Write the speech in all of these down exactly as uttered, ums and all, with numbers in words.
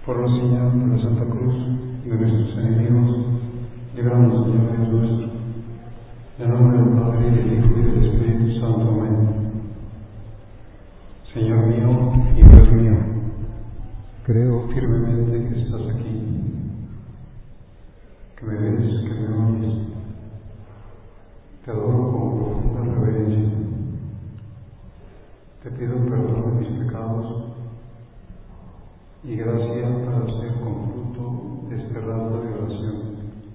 Por la señal de la Santa Cruz de nuestros enemigos, líbranos, Señor Dios nuestro. En el nombre del Padre, y del Hijo, y del Espíritu Santo. Amén. Señor mío y Dios mío, creo firmemente que estás aquí, que me ves, que me oyes. Te adoro con profunda reverencia. Te pido perdón de mis pecados y gracia para hacer con fruto este rato de oración.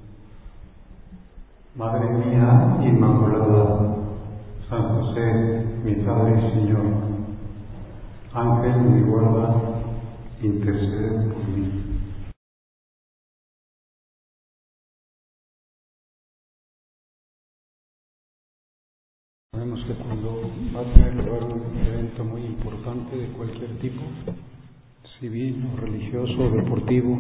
Madre mía Inmaculada, San José, mi Padre y Señor, Ángel de mi guarda, intercede por mí. Sabemos que cuando va a tener lugar un evento muy importante de cualquier tipo, civil o religioso o deportivo,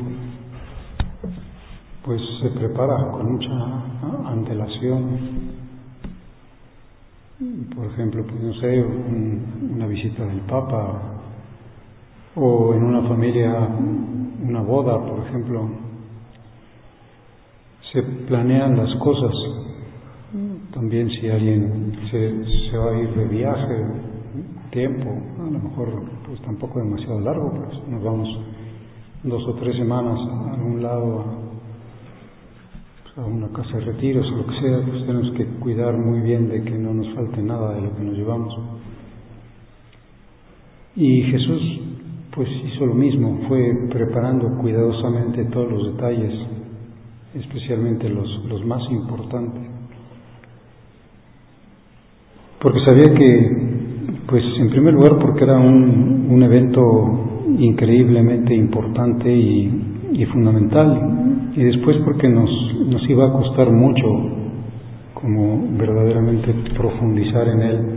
pues se prepara con mucha antelación. Por ejemplo, pues no sé, un, una visita del Papa, o en una familia una boda, por ejemplo, se planean las cosas. También si alguien se, se va a ir de viaje, tiempo, a lo mejor pues tampoco demasiado largo, pues nos vamos dos o tres semanas a algún lado, a, pues, a una casa de retiros o lo que sea, pues tenemos que cuidar muy bien de que no nos falte nada de lo que nos llevamos. Y Jesús pues hizo lo mismo, fue preparando cuidadosamente todos los detalles, especialmente los, los más importantes, porque sabía que, pues en primer lugar porque era un, un evento increíblemente importante y, y fundamental, y después porque nos, nos iba a costar mucho como verdaderamente profundizar en él.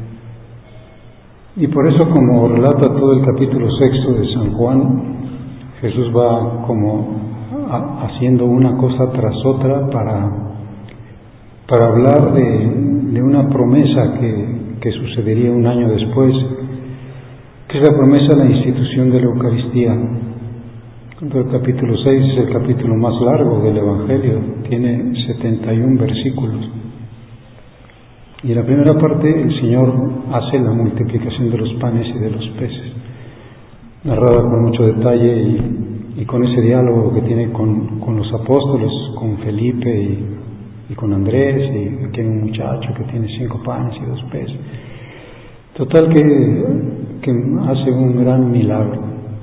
Y por eso, como relata todo el capítulo sexto de San Juan, Jesús va como a, haciendo una cosa tras otra para, para hablar de de una promesa que, que sucedería un año después, que es la promesa de la institución de la Eucaristía. El capítulo seis es el capítulo más largo del Evangelio, tiene setenta y un versículos. Y en la primera parte el Señor hace la multiplicación de los panes y de los peces, narrada con mucho detalle y, y con ese diálogo que tiene con, con los apóstoles, con Felipe y y con Andrés, y aquí hay un muchacho que tiene cinco panes y dos peces. Total que, que hace un gran milagro.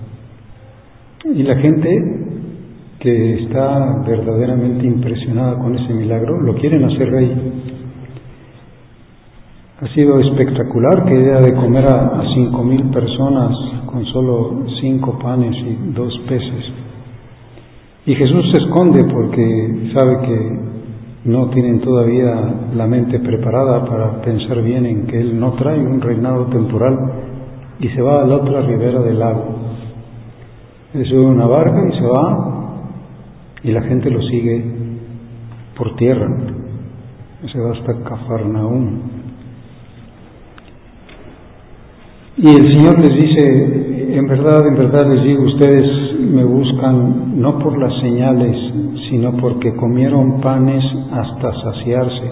Y la gente que está verdaderamente impresionada con ese milagro, lo quieren hacer rey. Ha sido espectacular que idea de comer a, a cinco mil personas con solo cinco panes y dos peces. Y Jesús se esconde porque sabe que no tienen todavía la mente preparada para pensar bien en que Él no trae un reinado temporal, y se va a la otra ribera del lago. Él sube una barca y se va, y la gente lo sigue por tierra. Se va hasta Cafarnaúm. Y el Señor les dice: en verdad, en verdad les digo, ustedes me buscan no por las señales, sino porque comieron panes hasta saciarse.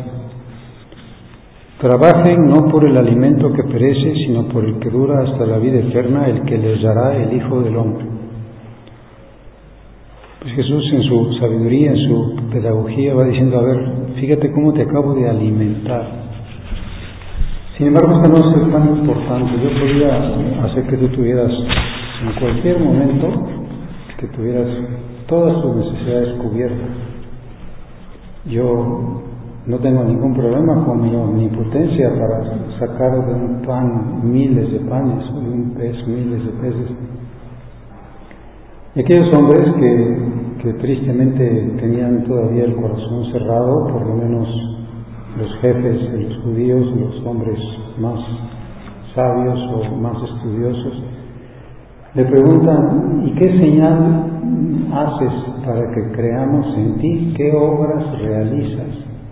Trabajen no por el alimento que perece, sino por el que dura hasta la vida eterna, el que les dará el Hijo del Hombre. Pues Jesús, en su sabiduría, en su pedagogía, va diciendo: a ver, fíjate cómo te acabo de alimentar. Sin embargo, esto no es tan importante. Yo podría hacer que tú tuvieras, en cualquier momento, que tuvieras todas tus necesidades cubiertas. Yo no tengo ningún problema con mi omnipotencia para sacar de un pan miles de panes o de un pez miles de peces. Y aquellos hombres que, que tristemente tenían todavía el corazón cerrado, por lo menos los jefes de los judíos, los hombres más sabios o más estudiosos, le preguntan: ¿y qué señal haces para que creamos en ti? ¿Qué obras realizas?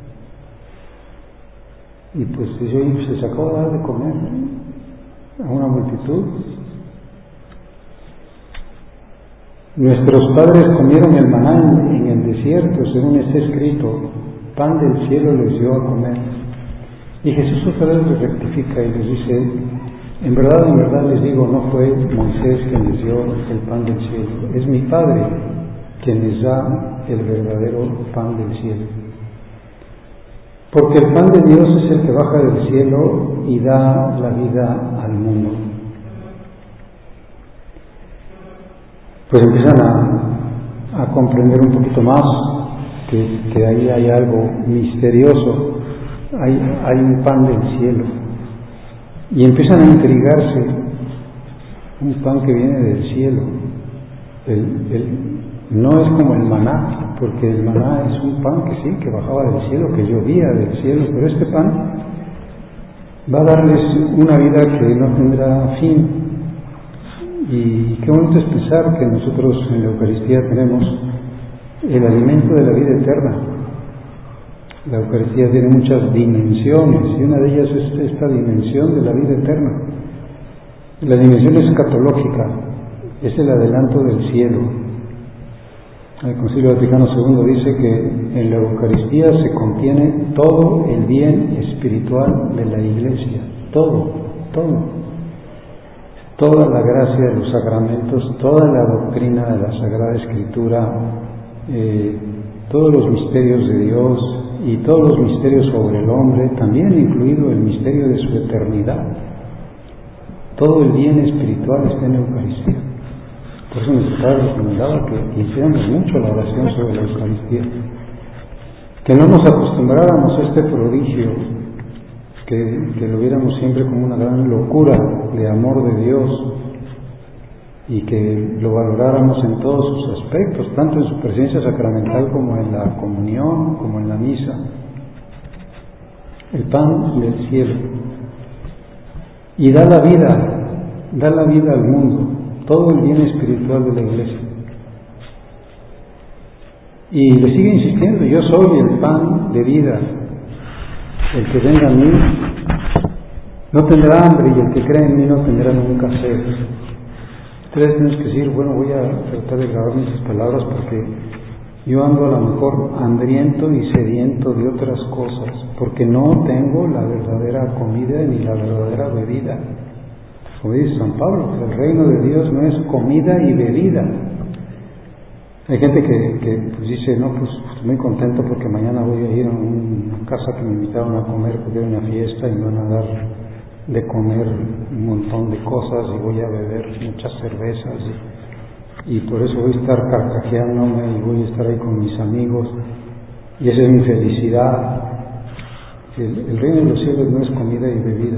Y pues se sacó a dar de comer a una multitud. Nuestros padres comieron el maná en el desierto, según está escrito, pan del cielo les dio a comer. Y Jesús otra vez les rectifica y les dice, en verdad, en verdad les digo, no fue Moisés quien les dio el pan del cielo, es mi Padre quien les da el verdadero pan del cielo. Porque el pan de Dios es el que baja del cielo y da la vida al mundo. Pues empiezan a, a comprender un poquito más que, que ahí hay algo misterioso, hay, hay un pan del cielo. Y empiezan a intrigarse, un pan que viene del cielo. El, el, no es como el maná, porque el maná es un pan que sí, que bajaba del cielo, que llovía del cielo, pero este pan va a darles una vida que no tendrá fin. Y qué bonito es pensar que nosotros en la Eucaristía tenemos el alimento de la vida eterna. La Eucaristía tiene muchas dimensiones y una de ellas es esta dimensión de la vida eterna. La dimensión escatológica, es el adelanto del cielo. El Concilio Vaticano segundo dice que en la Eucaristía se contiene todo el bien espiritual de la Iglesia, todo, todo. Toda la gracia de los sacramentos, toda la doctrina de la Sagrada Escritura, eh, todos los misterios de Dios y todos los misterios sobre el hombre, también incluido el misterio de su eternidad. Todo el bien espiritual está en la Eucaristía. Por eso nuestro Padre recomendaba que hiciéramos mucho la oración sobre la Eucaristía, que no nos acostumbráramos a este prodigio, que, que lo viéramos siempre como una gran locura de amor de Dios y que lo valoráramos en todos sus aspectos, tanto en su presencia sacramental como en la comunión, como en la misa. El pan del cielo. Y da la vida, da la vida al mundo, todo el bien espiritual de la Iglesia. Y le sigue insistiendo, yo soy el pan de vida. El que venga a mí no tendrá hambre y el que cree en mí no tendrá nunca sed. Ustedes tienen que decir, bueno, voy a tratar de grabar mis palabras porque yo ando a lo mejor hambriento y sediento de otras cosas, porque no tengo la verdadera comida ni la verdadera bebida. Como dice San Pablo, el reino de Dios no es comida y bebida. Hay gente que, que pues dice, no, pues estoy muy contento porque mañana voy a ir a una casa que me invitaron a comer porque hay una fiesta y me van a dar de comer un montón de cosas y voy a beber muchas cervezas y, y por eso voy a estar carcajeándome y voy a estar ahí con mis amigos y esa es mi felicidad. El, el reino de los cielos no es comida y bebida.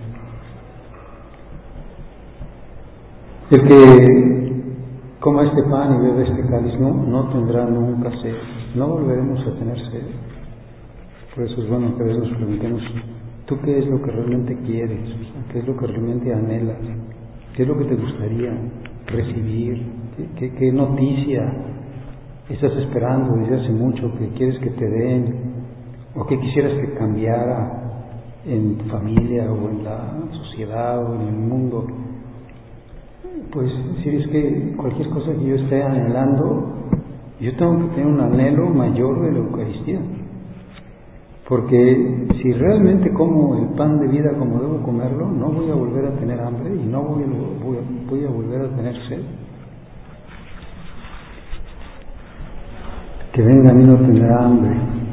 El que coma este pan y bebe este cáliz no, no tendrá nunca sed, no volveremos a tener sed. Por eso es bueno que a veces nos preguntemos, ¿tú qué es lo que realmente quieres? ¿Qué es lo que realmente anhelas? ¿Qué es lo que te gustaría recibir? ¿Qué, qué, qué noticia estás esperando desde hace mucho que quieres que te den? ¿O qué quisieras que cambiara en tu familia o en la sociedad o en el mundo? Pues si es que cualquier cosa que yo esté anhelando, yo tengo que tener un anhelo mayor de la Eucaristía. Porque si realmente como el pan de vida como debo comerlo, no voy a volver a tener hambre y no voy a, voy a, voy a volver a tener sed. Que venga a mí no tendrá hambre.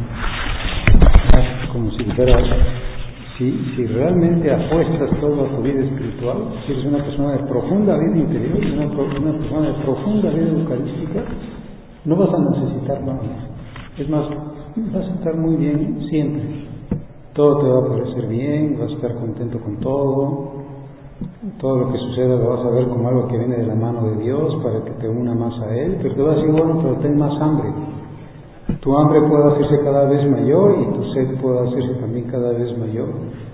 Como si dijera, si, si realmente apuestas todo a tu vida espiritual, si eres una persona de profunda vida interior, una, una persona de profunda vida eucarística, no vas a necesitar nada. Es más, vas a estar muy bien siempre. Todo te va a parecer bien, vas a estar contento con todo. Todo lo que suceda lo vas a ver como algo que viene de la mano de Dios para que te una más a Él. Pero te vas a decir, bueno, pero ten más hambre. Tu hambre puede hacerse cada vez mayor y tu sed puede hacerse también cada vez mayor.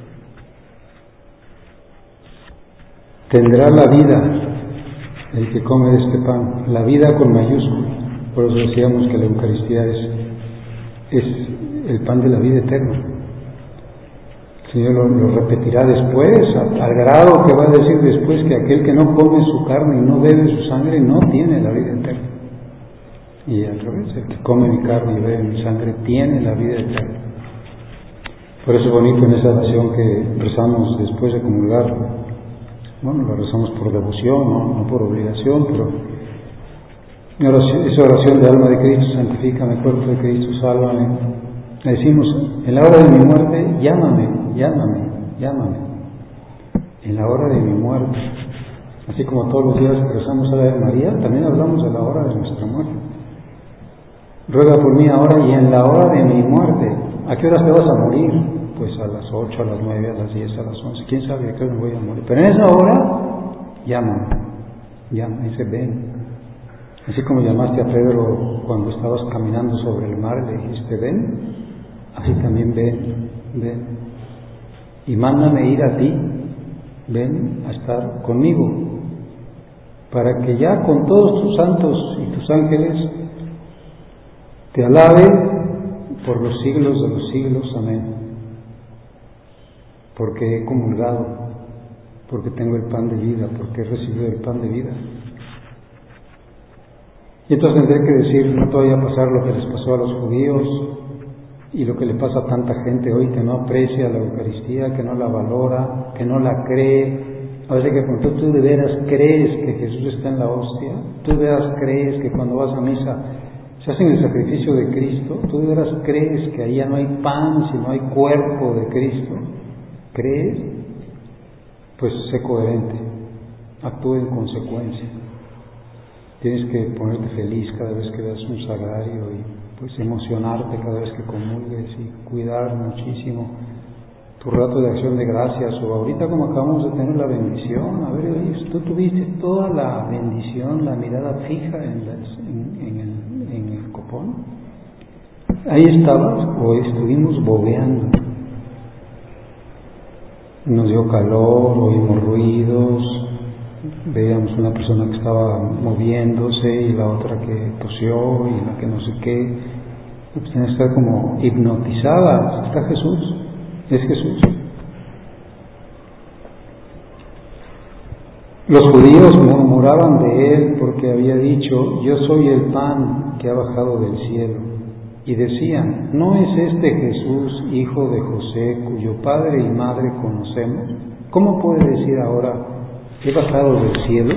Tendrá la vida el que come de este pan, la vida con mayúscula. Por eso decíamos que la Eucaristía es, es el pan de la vida eterna. El Señor lo, lo repetirá después, al, al grado que va a decir después que aquel que no come su carne y no bebe su sangre no tiene la vida eterna. Y al revés, el que come mi carne y bebe mi sangre tiene la vida eterna. Por eso es bonito en esa oración que rezamos después de comulgar. Bueno, la rezamos por devoción, no, no por obligación, pero esa oración de alma de Cristo, santifícame, cuerpo de Cristo, sálvame. Le decimos, en la hora de mi muerte, llámame, llámame, llámame. En la hora de mi muerte. Así como todos los días que rezamos a la de María, también hablamos de la hora de nuestra muerte. Ruega por mí ahora y en la hora de mi muerte. ¿A qué horas te vas a morir? Pues a las ocho, a las nueve, a las diez, a las once. ¿Quién sabe a qué hora me voy a morir? Pero en esa hora, llámame, llama, dice ven. Así como llamaste a Pedro cuando estabas caminando sobre el mar, le dijiste ven, así también ven, ven. Y mándame ir a ti, ven a estar conmigo, para que ya con todos tus santos y tus ángeles te alabe por los siglos de los siglos, amén. Porque he comulgado, porque tengo el pan de vida, porque he recibido el pan de vida. Y entonces tendré que decir, no te vaya a pasar lo que les pasó a los judíos y lo que le pasa a tanta gente hoy que no aprecia la Eucaristía, que no la valora, que no la cree. A veces que cuando tú de veras crees que Jesús está en la hostia, tú de veras crees que cuando vas a misa se hacen el sacrificio de Cristo, tú de veras crees que ahí ya no hay pan, sino hay cuerpo de Cristo, ¿crees? Pues sé coherente, actúe en consecuencia. Tienes que ponerte feliz cada vez que veas un sagrario y pues emocionarte cada vez que comulgues y cuidar muchísimo tu rato de acción de gracias. O ahorita como acabamos de tener la bendición, a ver, oye, tú tuviste toda la bendición, la mirada fija en, las, en, en, el, en el copón. Ahí estabas o estuvimos bobeando. Nos dio calor, oímos ruidos, veíamos una persona que estaba moviéndose y la otra que tosió y la que no sé qué. Pues tienes que estar como hipnotizada. Está Jesús, es Jesús. Los judíos murmuraban de él porque había dicho, yo soy el pan que ha bajado del cielo. Y decían, ¿no es este Jesús, hijo de José, cuyo padre y madre conocemos? ¿Cómo puede decir ahora, he bajado del cielo?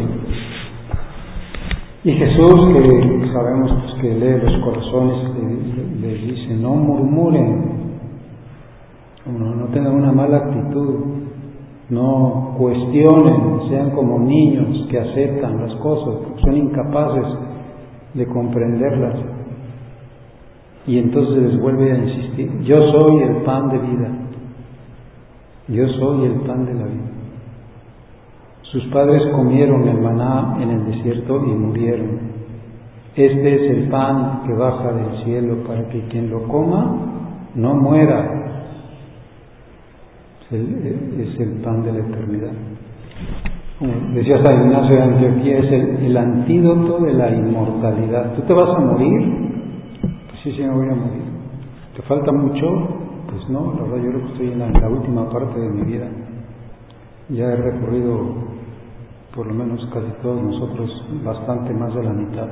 Y Jesús, que sabemos pues, que lee los corazones, le, le dice, no murmuren, no, no tengan una mala actitud, no cuestionen, sean como niños que aceptan las cosas, porque son incapaces de comprenderlas. Y entonces les vuelve a insistir, yo soy el pan de vida, yo soy el pan de la vida. Sus padres comieron el maná en el desierto y murieron. Este es el pan que baja del cielo para que quien lo coma no muera. Es el, es el pan de la eternidad. Como decía San Ignacio de Antioquía, es el, el antídoto de la inmortalidad. ¿Tú te vas a morir? Pues sí, sí me voy a morir. ¿Te falta mucho? Pues no, la verdad yo creo que estoy en la, en la última parte de mi vida. Ya he recorrido, por lo menos casi todos nosotros, bastante más de la mitad.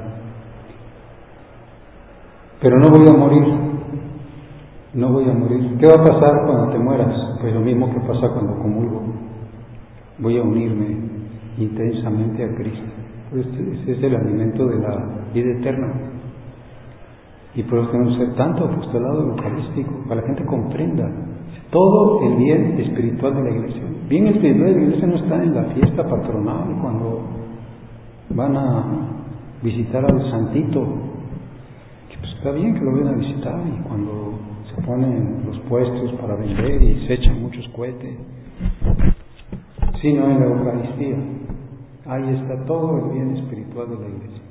Pero no voy a morir, no voy a morir. ¿Qué va a pasar cuando te mueras? Pues lo mismo que pasa cuando comulgo. Voy a unirme intensamente a Cristo. Este, este es el alimento de la vida eterna. Y por eso tenemos que ser tanto apostolado eucarístico, para que la gente comprenda todo el bien espiritual de la Iglesia. Bien espiritual de la Iglesia no está en la fiesta patronal, cuando van a visitar al santito, que pues está bien que lo vayan a visitar, y cuando se ponen los puestos para vender y se echan muchos cohetes, sino en la Eucaristía. Ahí está todo el bien espiritual de la Iglesia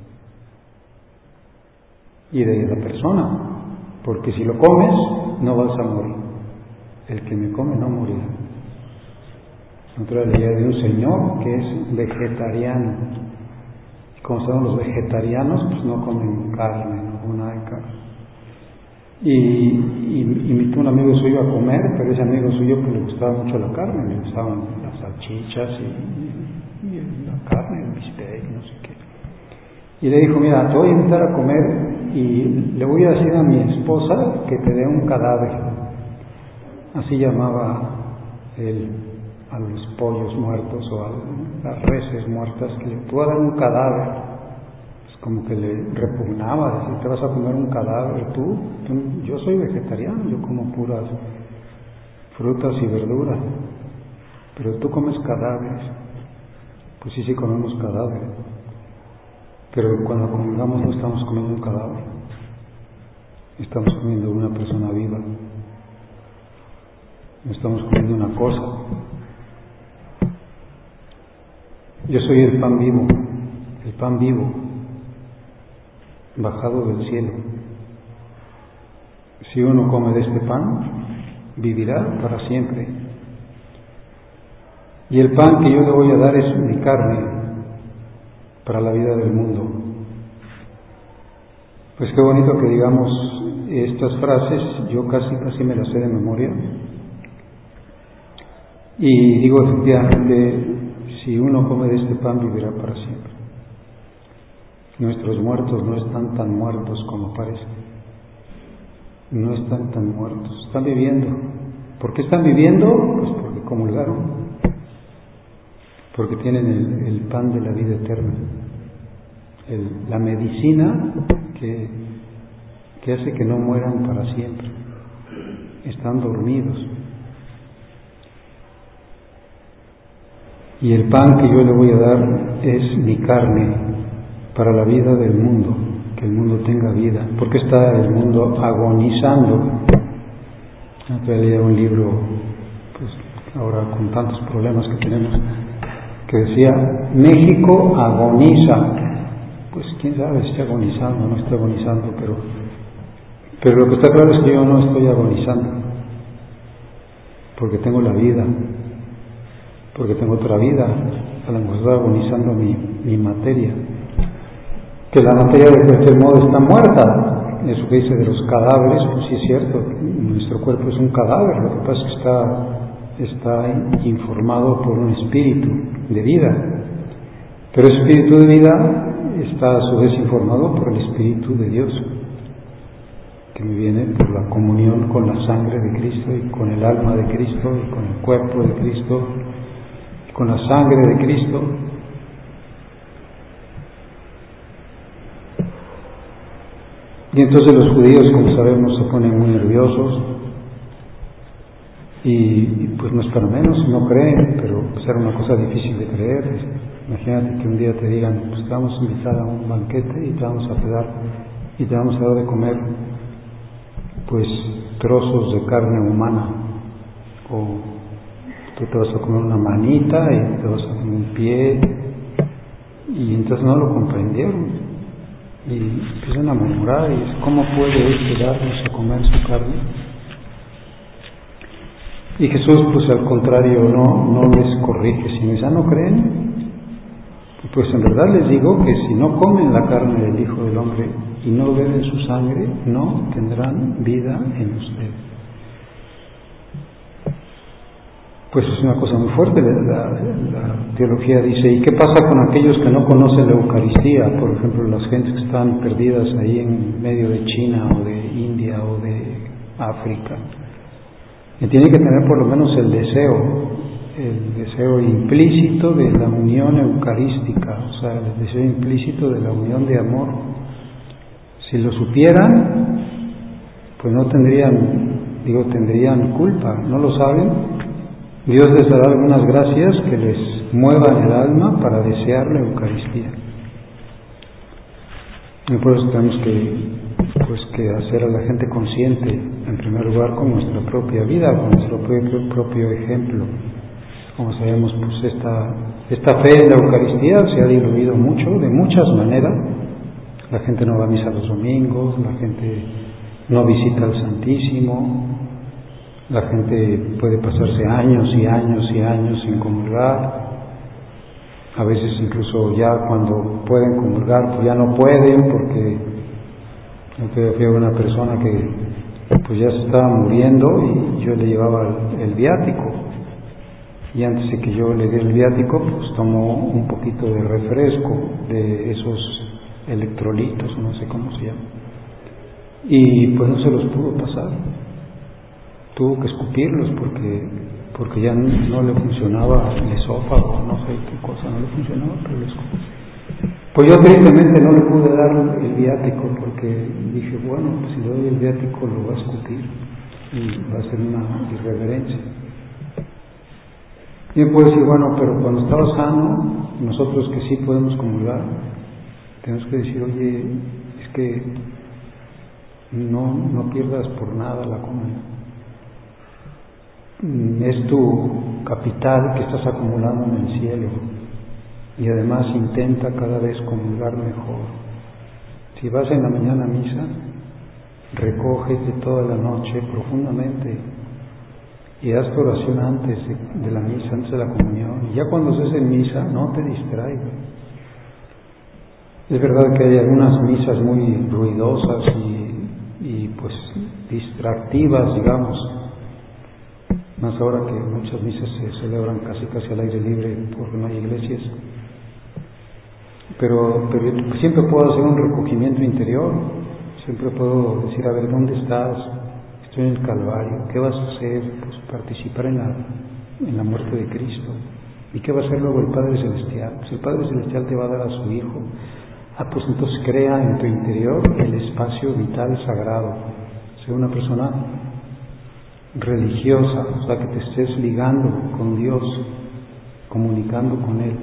y de la persona, porque si lo comes no vas a morir. El que me come no morirá. Otra idea de un señor que es vegetariano. Y como saben los vegetarianos, pues no comen carne, no comen nada de carne. Y, y invitó a un amigo suyo a comer, pero ese amigo suyo pues le gustaba mucho la carne, le gustaban las salchichas y, y, y la carne, el bistec, no sé qué. Y le dijo, mira, te voy a invitar a comer y le voy a decir a mi esposa que te dé un cadáver. Así llamaba él a los pollos muertos o a las reses muertas, que le voy a dar un cadáver. Es como que le repugnaba, decir, te vas a comer un cadáver tú, tú yo soy vegetariano, yo como puras frutas y verduras, pero tú comes cadáveres. Pues sí, sí comemos cadáveres, pero cuando comulgamos no estamos comiendo un cadáver, estamos comiendo una persona viva, no estamos comiendo una cosa. Yo soy el pan vivo, el pan vivo, bajado del cielo. Si uno come de este pan, vivirá para siempre. Y el pan que yo le voy a dar es mi carne para la vida del mundo. Pues qué bonito que digamos estas frases, yo casi casi me las sé de memoria. Y digo efectivamente, si uno come de este pan vivirá para siempre. Nuestros muertos no están tan muertos como parece. No están tan muertos, están viviendo. ¿Por qué están viviendo? Pues porque comulgaron. Porque tienen el, el pan de la vida eterna, el, la medicina que, que hace que no mueran para siempre. Están dormidos. Y el pan que yo le voy a dar es mi carne para la vida del mundo, que el mundo tenga vida. Porque está el mundo agonizando. Acá leía un libro, pues ahora con tantos problemas que tenemos, que decía, México agoniza. Pues quién sabe si está agonizando o no está agonizando, pero, pero lo que está claro es que yo no estoy agonizando, porque tengo la vida, porque tengo otra vida. A lo mejor está agonizando mi, mi materia, que la materia de cualquier modo está muerta. Eso que dice de los cadáveres, pues sí es cierto, nuestro cuerpo es un cadáver, lo que pasa es que está, está informado por un espíritu de vida, pero el espíritu de vida está a su vez informado por el Espíritu de Dios, que me viene por la comunión con la sangre de Cristo y con el alma de Cristo y con el cuerpo de Cristo y con la sangre de Cristo. Y entonces los judíos, como sabemos, se ponen muy nerviosos y, y pues no es para menos, no creen, pero pues era una cosa difícil de creer. Imagínate que un día te digan, pues te vamos a invitar a un banquete y te vamos a dar y te vamos a dar de comer pues trozos de carne humana, o tú te vas a comer una manita y te vas a comer un pie, y entonces no lo comprendieron. Y empiezan a murmurar y dicen, ¿cómo puede este darnos a comer su carne? Y Jesús, pues al contrario, no, no les corrige, sino ya no creen. Pues en verdad les digo que si no comen la carne del Hijo del Hombre y no beben su sangre, no tendrán vida en ustedes. Pues es una cosa muy fuerte. La, la, la teología dice, ¿y qué pasa con aquellos que no conocen la Eucaristía? Por ejemplo, las gentes que están perdidas ahí en medio de China o de India o de África. Y tienen que tener por lo menos el deseo, el deseo implícito de la unión eucarística, o sea, el deseo implícito de la unión de amor. Si lo supieran, pues no tendrían, digo, tendrían culpa, no lo saben. Dios les dará algunas gracias que les muevan el alma para desear la Eucaristía. Y por eso tenemos que, pues, que hacer a la gente consciente, en primer lugar, con nuestra propia vida, con nuestro propio, propio ejemplo. Como sabemos, pues esta, esta fe en la Eucaristía se ha diluido mucho, de muchas maneras. La gente no va a misa los domingos, la gente no visita al Santísimo. La gente puede pasarse años y años y años sin comulgar. A veces incluso ya cuando pueden comulgar, pues ya no pueden, porque yo fui a una persona que pues ya se estaba muriendo y yo le llevaba el, el viático. Y antes de que yo le dé el viático, pues tomó un poquito de refresco, de esos electrolitos, no sé cómo se llama. y pues no se los pudo pasar. Tuvo que escupirlos porque, porque ya no, no le funcionaba el esófago, no sé qué cosa, no le funcionaba, pero lo escupió. Pues yo tristemente no le pude dar el viático porque dije, bueno, pues si le doy el viático lo va a escupir y va a ser una irreverencia. Y me puede decir, bueno, pero cuando estaba sano, nosotros que sí podemos comulgar, tenemos que decir, oye, es que no, no pierdas por nada la comunión. Es tu capital que estás acumulando en el cielo. Y además intenta cada vez comulgar mejor. Si vas en la mañana a misa, recógete toda la noche profundamente y haz tu oración antes de, de la misa, antes de la comunión. Y ya cuando estés en misa, no te distraigas. Es verdad que hay algunas misas muy ruidosas y, y pues distractivas, digamos. Más ahora que muchas misas se celebran casi casi al aire libre porque no hay iglesias. Pero, pero siempre puedo hacer un recogimiento interior, siempre puedo decir, a ver, ¿dónde estás? Estoy en el Calvario, ¿qué vas a hacer? Pues participar en la, en la muerte de Cristo. ¿Y qué va a hacer luego el Padre Celestial? Pues el Padre Celestial te va a dar a su Hijo. Ah, pues entonces crea en tu interior el espacio vital sagrado. Sé una persona religiosa, o sea, que te estés ligando con Dios, comunicando con Él.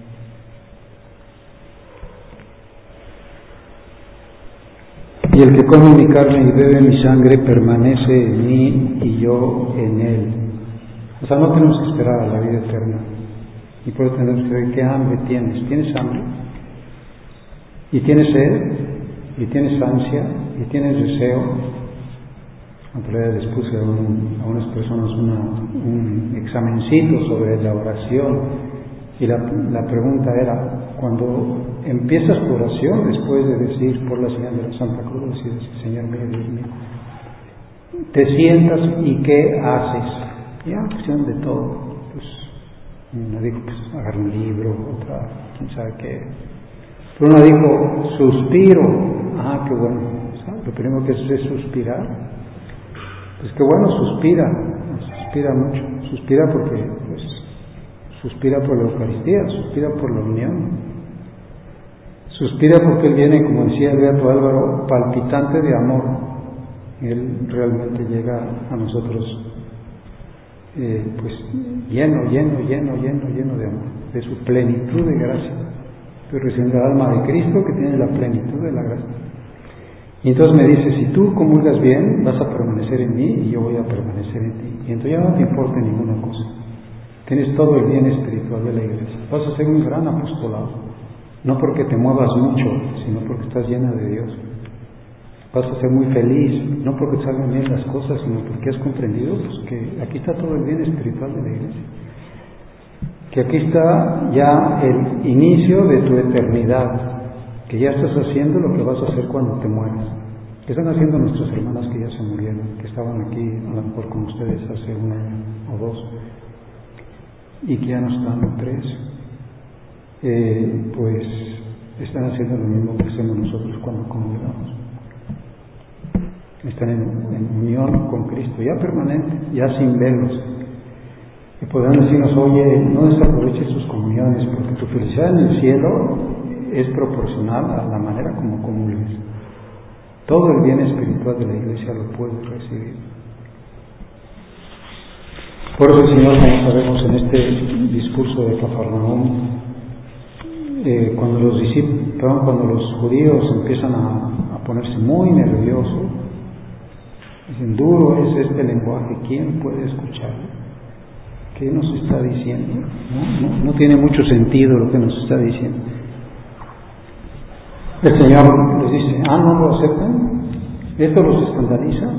Y el que come mi carne y bebe mi sangre permanece en mí y yo en él. O sea, no tenemos que esperar a la vida eterna. Y por eso tenemos que ver qué hambre tienes. ¿Tienes hambre? ¿Y tienes sed? ¿Y tienes ansia? ¿Y tienes deseo? Otro día les puse a, un, a unas personas una, un examencito sobre la oración. Y la, la pregunta era, cuando empiezas tu oración, después de decir por la señal de la Santa Cruz, decir, Señor mío, Dios mío, te sientas y ¿qué haces? Ya, cuestión de todo. Pues, una dijo, pues, agarra un libro, otra, quién sabe qué. Pero una dijo, suspiro. Ah, qué bueno. ¿Sabes? Lo primero que es es suspirar. Pues qué bueno, suspira. Suspira mucho. Suspira porque, pues, suspira por la Eucaristía, suspira por la unión, suspira porque Él viene, como decía el beato Álvaro, palpitante de amor. Él realmente llega a nosotros eh, pues lleno, lleno, lleno, lleno, lleno de amor, de su plenitud de gracia. Estoy recibiendo el alma de Cristo que tiene la plenitud de la gracia. Y entonces me dice, si tú comulgas bien, vas a permanecer en mí y yo voy a permanecer en ti. Y entonces ya no te importa ninguna cosa. Tienes todo el bien espiritual de la iglesia. Vas a ser un gran apostolado. No porque te muevas mucho, sino porque estás llena de Dios. Vas a ser muy feliz, no porque salgan bien las cosas, sino porque has comprendido pues, que aquí está todo el bien espiritual de la iglesia. Que aquí está ya el inicio de tu eternidad. Que ya estás haciendo lo que vas a hacer cuando te mueras. Que están haciendo nuestras hermanas que ya se murieron, que estaban aquí a lo mejor con ustedes hace un año o dos. Y que ya no están tres, eh, pues están haciendo lo mismo que hacemos nosotros cuando comulgamos. Están en, en unión con Cristo, ya permanente, ya sin velos. Y podrán decirnos, oye, no desaproveches tus comuniones, porque tu felicidad en el cielo es proporcional a la manera como comulgues. Todo el bien espiritual de la iglesia lo puedes recibir. Por eso el Señor, como sabemos en este discurso de Cafarnaúm, eh, cuando los discípulos, perdón, cuando los judíos empiezan a, a ponerse muy nerviosos, dicen, duro es este lenguaje, ¿quién puede escucharlo? ¿Qué nos está diciendo? No, no, no tiene mucho sentido lo que nos está diciendo. El Señor les dice, ah, ¿no lo aceptan? ¿Esto los escandaliza?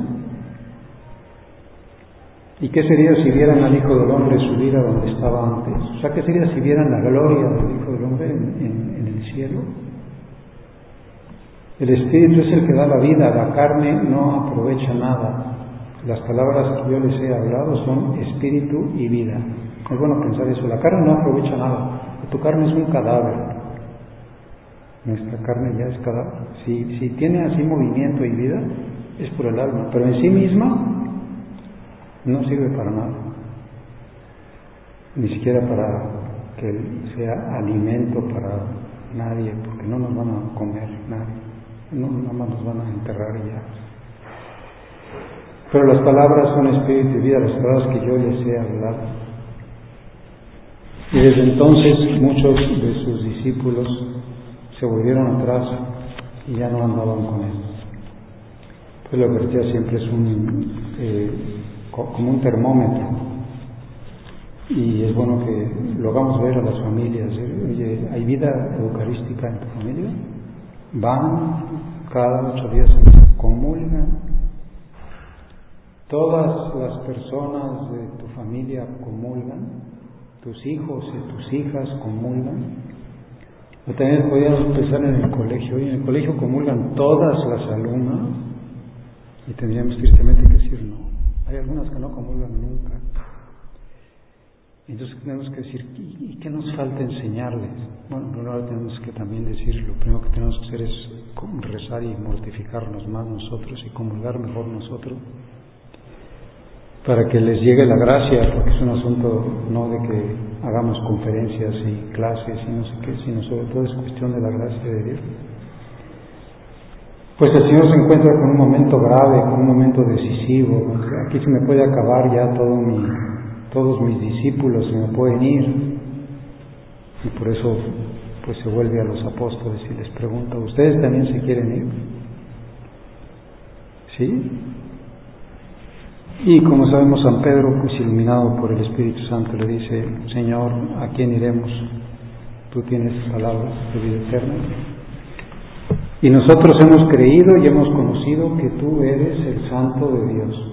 ¿Y qué sería si vieran al Hijo del Hombre subir a donde estaba antes? O sea, ¿qué sería si vieran la gloria del Hijo del Hombre en, en, en el cielo? El Espíritu es el que da la vida, la carne no aprovecha nada. Las palabras que yo les he hablado son espíritu y vida. Es bueno pensar eso, la carne no aprovecha nada, tu carne es un cadáver. Nuestra carne ya es cadáver. Si, si tiene así movimiento y vida, es por el alma, pero en sí misma no sirve para nada, ni siquiera para que sea alimento para nadie, porque no nos van a comer nadie, no, nada más nos van a enterrar y ya. Pero las palabras son espíritu y vida, las palabras que yo les he hablado. Y desde entonces muchos de sus discípulos se volvieron atrás y ya no andaban con él. Pues la Eucaristía siempre es un eh, como un termómetro, y es bueno que lo hagamos ver a las familias. Oye, ¿hay vida eucarística en tu familia? Van cada ocho días, comulgan. Todas las personas de tu familia comulgan, tus hijos y tus hijas comulgan. O también podríamos pensar en el colegio. Oye, en el colegio comulgan todas las alumnas, y tendríamos tristemente que decir no. Hay algunas que no comulgan nunca. Entonces tenemos que decir, ¿y qué nos falta enseñarles? Bueno, primero tenemos que también decir, lo primero que tenemos que hacer es rezar y mortificarnos más nosotros y comulgar mejor nosotros, para que les llegue la gracia, porque es un asunto no de que hagamos conferencias y clases y no sé qué, sino sobre todo es cuestión de la gracia de Dios. Pues el Señor se encuentra con un momento grave, con un momento decisivo. Aquí se me puede acabar ya todo mi, todos mis discípulos, se me pueden ir. Y por eso pues se vuelve a los apóstoles y les pregunta, ¿ustedes también se quieren ir? ¿Sí? Y como sabemos, San Pedro, pues iluminado por el Espíritu Santo, le dice, Señor, ¿a quién iremos? Tú tienes palabras de vida eterna. Y nosotros hemos creído y hemos conocido que tú eres el Santo de Dios.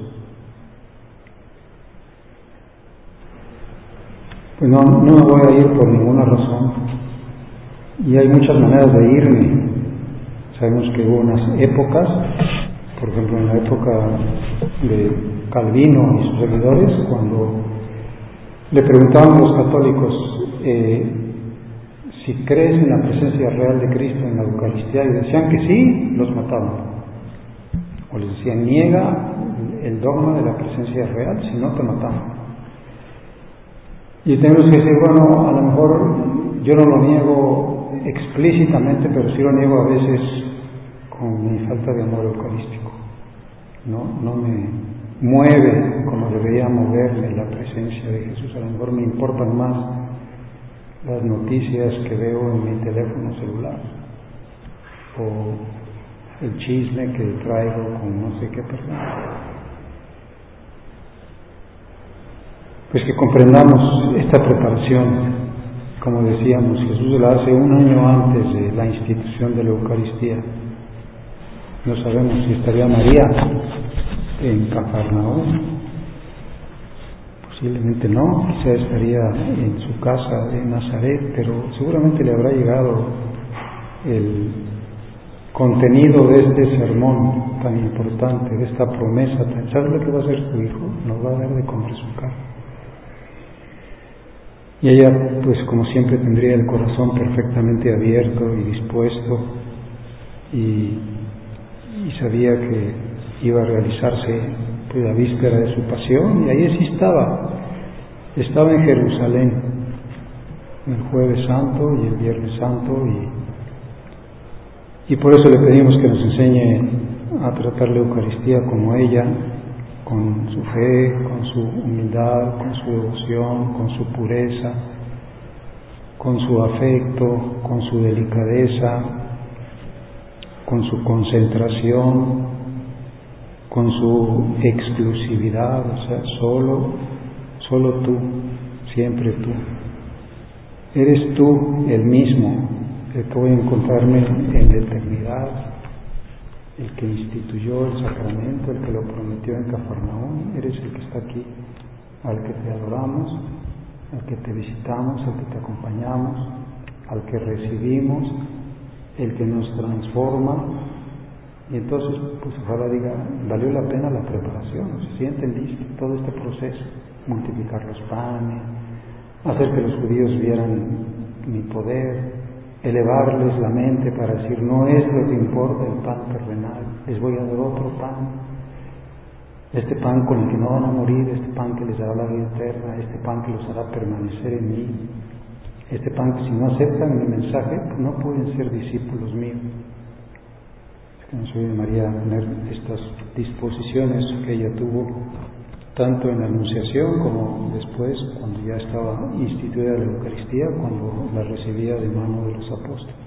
Pues no, no me voy a ir por ninguna razón. Y hay muchas maneras de irme. Sabemos que hubo unas épocas, por ejemplo en la época de Calvino y sus seguidores, cuando le preguntaban a los católicos, eh, si crees en la presencia real de Cristo en la Eucaristía, y decían que sí, los mataban. O les decían, niega el dogma de la presencia real, si no te matamos. Y tenemos que decir, bueno, a lo mejor yo no lo niego explícitamente, pero sí lo niego a veces con mi falta de amor eucarístico. No, no me mueve como debería moverme la presencia de Jesús. A lo mejor me importan más las noticias que veo en mi teléfono celular o el chisme que traigo con no sé qué persona. Pues que comprendamos esta preparación, como decíamos, Jesús la hace un año antes de la institución de la Eucaristía. No sabemos si estaría María en Cafarnaúm. Posiblemente no, quizá estaría en su casa de Nazaret, pero seguramente le habrá llegado el contenido de este sermón tan importante, de esta promesa. ¿Sabes lo que va a hacer tu hijo? Nos va a dar de comer su carne. Y ella, pues como siempre, tendría el corazón perfectamente abierto y dispuesto, y, y sabía que iba a realizarse pues, la víspera de su pasión, y ahí sí estaba. Estaba en Jerusalén el Jueves Santo y el Viernes Santo, y, y por eso le pedimos que nos enseñe a tratar la Eucaristía como ella, con su fe, con su humildad, con su devoción, con su pureza, con su afecto, con su delicadeza, con su concentración, con su exclusividad, o sea, solo, solo tú, siempre tú. Eres tú el mismo, el que voy a encontrarme en la eternidad, el que instituyó el sacramento, el que lo prometió en Cafarnaúm. Eres el que está aquí, al que te adoramos, al que te visitamos, al que te acompañamos, al que recibimos, el que nos transforma. Y entonces, pues ojalá diga, valió la pena la preparación, se siente listo todo este proceso, multiplicar los panes, hacer que los judíos vieran mi poder, elevarles la mente para decir, no es lo que importa el pan terrenal, les voy a dar otro pan, este pan con el que no van a morir, este pan que les dará la vida eterna, este pan que los hará permanecer en mí, este pan que si no aceptan mi mensaje, pues no pueden ser discípulos míos. Es que nos ayude María a tener estas disposiciones que ella tuvo, tanto en la Anunciación como después, cuando ya estaba instituida la Eucaristía, cuando la recibía de mano de los apóstoles.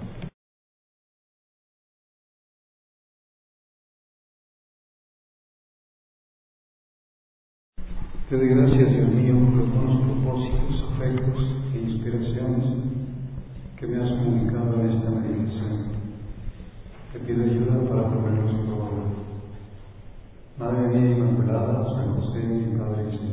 Te doy gracias, Dios mío, por los buenos propósitos, afectos e inspiraciones que me has comunicado en esta meditación. Te pido ayuda para ponerlos por obra. Madre mía Inmaculada, San José, mi Padre